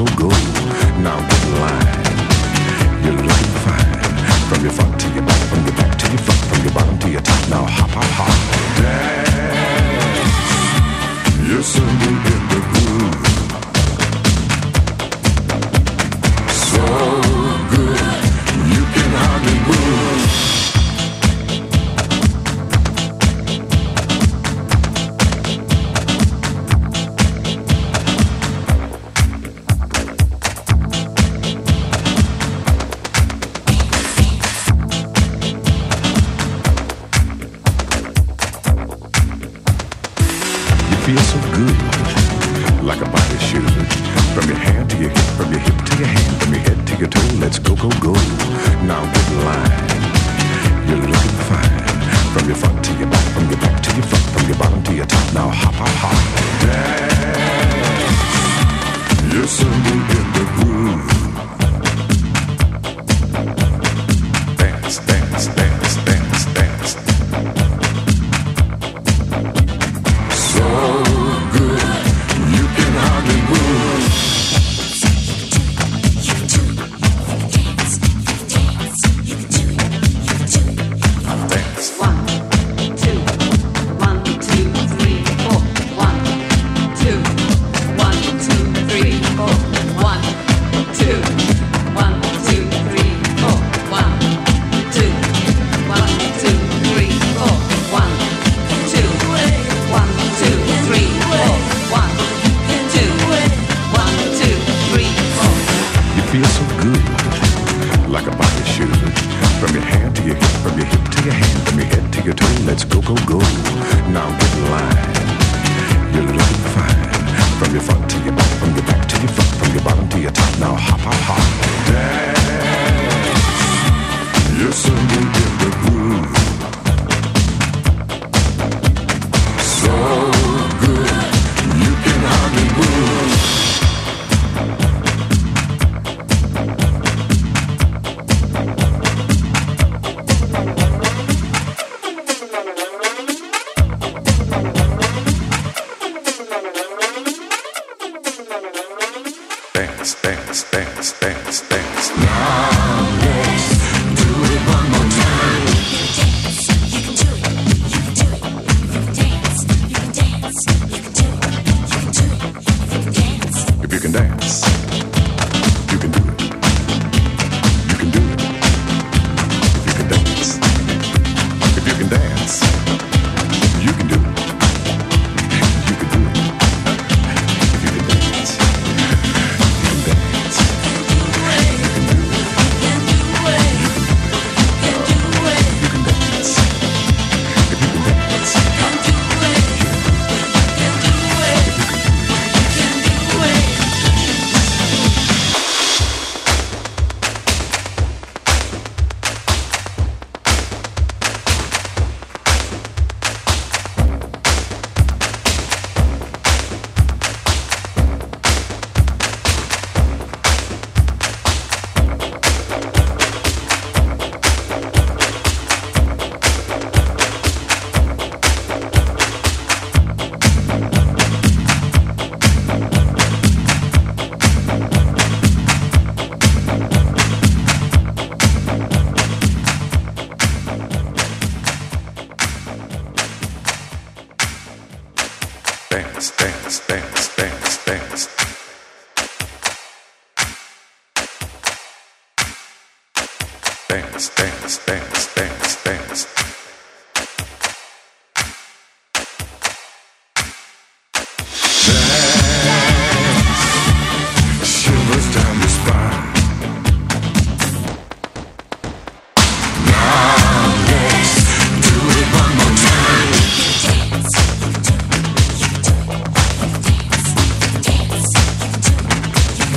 go, go. Now get in line. You're looking fine. From your front to your back, from your back to your front, from your bottom to your top. Now hop, hop, hop. Dance. You're so deep in the groove. So good, you can hardly move. Feel so good, like a body should. From your hand to your hip, from your hip to your hand, from your head to your toe, let's go, go, go. Now get in line. You're looking fine. From your front to your back, from your back to your front, from your bottom to your top. Now hop, hop, hop. Dance. You're so deep in the groove. Dance, dance, dance, dance, dance. So good, you can hardly move. Dance. 1, 2, 1, 2, 3, 4. 1, 2, 1, 2, 3, 4. 1, 2, 1, 2, 3, 4. 1, 2, 1, 2, 3, 4. 1, 2, 1, 2, 3, 4. 1, 2, 1, 2, 3, 4. You feel so good, like a body should. From your hand to your hip, from your hip to your hand, from your head to your toe, let's go, go, go. Now get in line. You're looking fine. From your front to your back, from your back to your front, from your bottom to your top. Now hop, hop, hop. Dance. You're so deep in the groove. So good, you can hardly move. Dance, dance, dance, dance, dance. Now let's do it one more time. You can do it, you can do it, you can dance, you can dance, you can do it, you can do it, you can dance. If you can dance, you can do it. You can do it. If you can dance. If you can dance, you can do it. You can do it. If you can dance, you can dance. You can do it. You can dance. If you can dance, dance, dance, dance, dance, dance. Dance, dance, dance, dance, dance. Dance, shivers down your spine. Now let's do it one more time.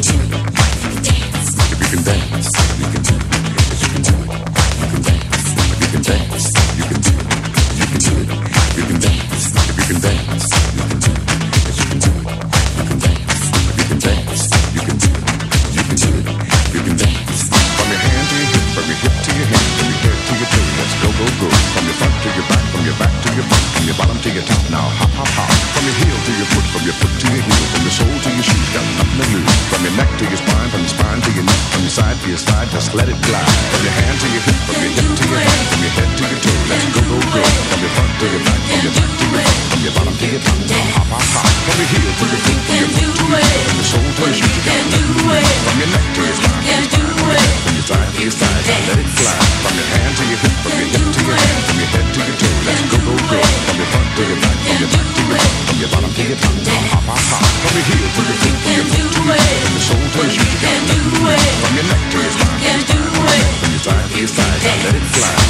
If you can dance, you can do it. If you can do it, you can dance. your neck to your spine, from your spine to your neck, from your side to your side, just let it fly. From your hand to your hip, from your hip to your head, from your head to your toe, let's go, go, go. From your front to your back, from your back to your front, from your bottom to your top, hop, hop, hop. From your heel to your foot, from your foot to your head, from your soul to your shoes, you gotta let it fly. From your neck to your spine, from your side to your side, just let it fly. From your hand to your hip, from your hip to your head, from your head to your toe, let's go, go, go. From your front to your back, from your back to your front, from your bottom to your top, hop, hop, hop. From your heel to your foot, from your foot to your head, from your soul to your shoes, you gotta let it fly. From your neck to your spine, from your side to your side, just let it fly.